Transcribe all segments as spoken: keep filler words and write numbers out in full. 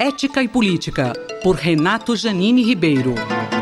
Ética e Política, por Renato Janine Ribeiro.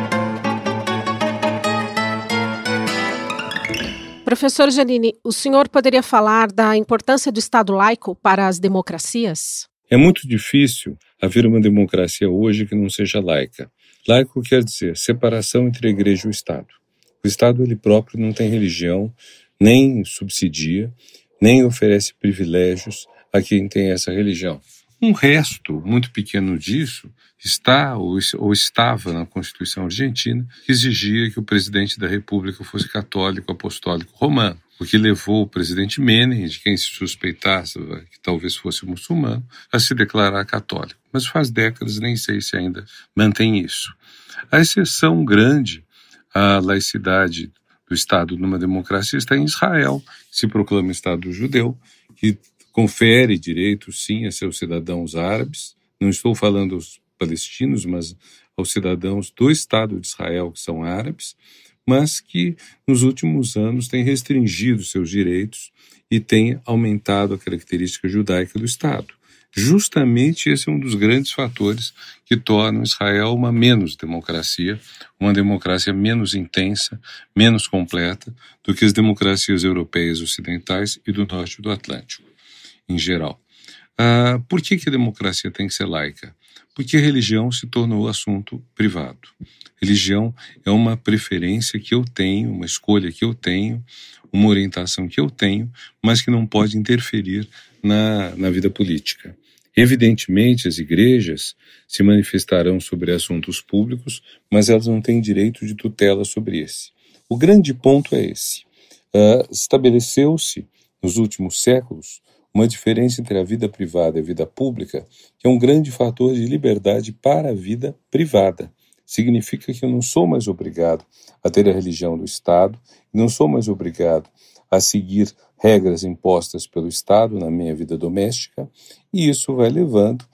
Professor Janine, o senhor poderia falar da importância do Estado laico para as democracias? É muito difícil haver uma democracia hoje que não seja laica. Laico quer dizer separação entre a igreja e o Estado. O Estado ele próprio não tem religião, nem subsidia, nem oferece privilégios a quem tem essa religião. Um resto muito pequeno disso está ou, ou estava na Constituição Argentina, que exigia que o presidente da República fosse católico apostólico romano, o que levou o presidente Menem, de quem se suspeitasse que talvez fosse muçulmano, a se declarar católico. Mas faz décadas, nem sei se ainda mantém isso. A exceção grande à laicidade do Estado numa democracia está em Israel, que se proclama Estado judeu, que confere direitos, sim, a seus cidadãos árabes. Não estou falando aos palestinos, mas aos cidadãos do Estado de Israel, que são árabes, mas que nos últimos anos tem restringido seus direitos e tem aumentado a característica judaica do Estado. Justamente esse é um dos grandes fatores que tornam Israel uma menos democracia, uma democracia menos intensa, menos completa do que as democracias europeias ocidentais e do norte do Atlântico, em geral. Ah, por que que a democracia tem que ser laica? Porque a religião se tornou assunto privado. Religião é uma preferência que eu tenho, uma escolha que eu tenho, uma orientação que eu tenho, mas que não pode interferir na, na vida política. Evidentemente, as igrejas se manifestarão sobre assuntos públicos, mas elas não têm direito de tutela sobre esse. O grande ponto é esse. Uh, estabeleceu-se, nos últimos séculos, uma diferença entre a vida privada e a vida pública, que é um grande fator de liberdade para a vida privada. Significa que eu não sou mais obrigado a ter a religião do Estado, não sou mais obrigado a seguir regras impostas pelo Estado na minha vida doméstica, e isso vai levando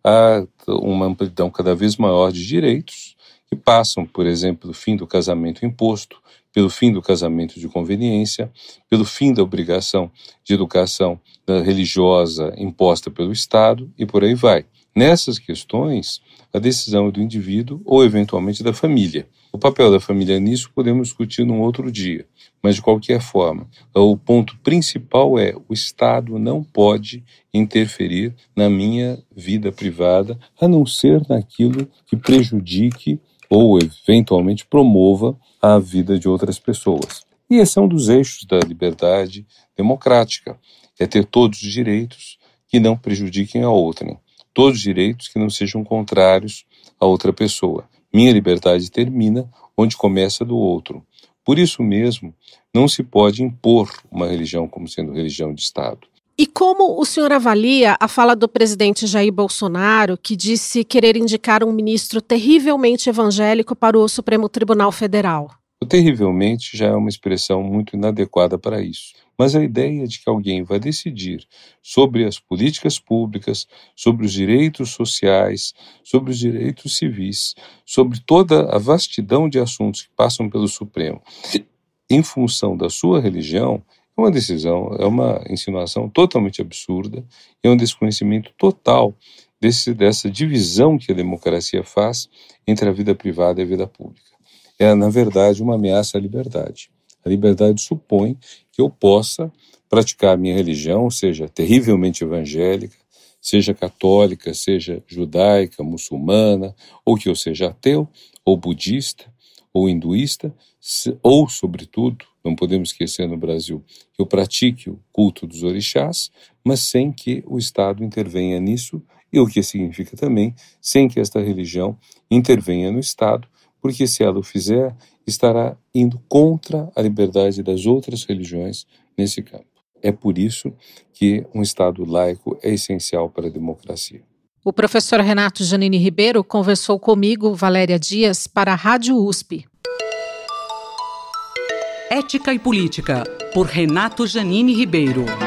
a uma amplidão cada vez maior de direitos, que passam, por exemplo, pelo fim do casamento imposto, pelo fim do casamento de conveniência, pelo fim da obrigação de educação religiosa imposta pelo Estado e por aí vai. Nessas questões, a decisão é do indivíduo ou, eventualmente, da família. O papel da família nisso podemos discutir num outro dia, mas, de qualquer forma, o ponto principal é o Estado não pode interferir na minha vida privada, a não ser naquilo que prejudique ou, eventualmente, promova a vida de outras pessoas. E esse é um dos eixos da liberdade democrática, é ter todos os direitos que não prejudiquem a outrem, todos os direitos que não sejam contrários a outra pessoa. Minha liberdade termina onde começa a do outro. Por isso mesmo, não se pode impor uma religião como sendo religião de Estado. E como o senhor avalia a fala do presidente Jair Bolsonaro, que disse querer indicar um ministro terrivelmente evangélico para o Supremo Tribunal Federal? O terrivelmente já é uma expressão muito inadequada para isso. Mas a ideia de que alguém vai decidir sobre as políticas públicas, sobre os direitos sociais, sobre os direitos civis, sobre toda a vastidão de assuntos que passam pelo Supremo, em função da sua religião, é uma decisão, é uma insinuação totalmente absurda, é um desconhecimento total desse, dessa divisão que a democracia faz entre a vida privada e a vida pública. É, na verdade, uma ameaça à liberdade. A liberdade supõe que eu possa praticar a minha religião, seja terrivelmente evangélica, seja católica, seja judaica, muçulmana, ou que eu seja ateu, ou budista, ou hinduísta, ou, sobretudo, não podemos esquecer no Brasil, que eu pratique o culto dos orixás, mas sem que o Estado intervenha nisso, e o que significa também, sem que esta religião intervenha no Estado, porque se ela o fizer, estará indo contra a liberdade das outras religiões nesse campo. É por isso que um Estado laico é essencial para a democracia. O professor Renato Janine Ribeiro conversou comigo, Valéria Dias, para a Rádio U S P. Ética e Política, por Renato Janine Ribeiro.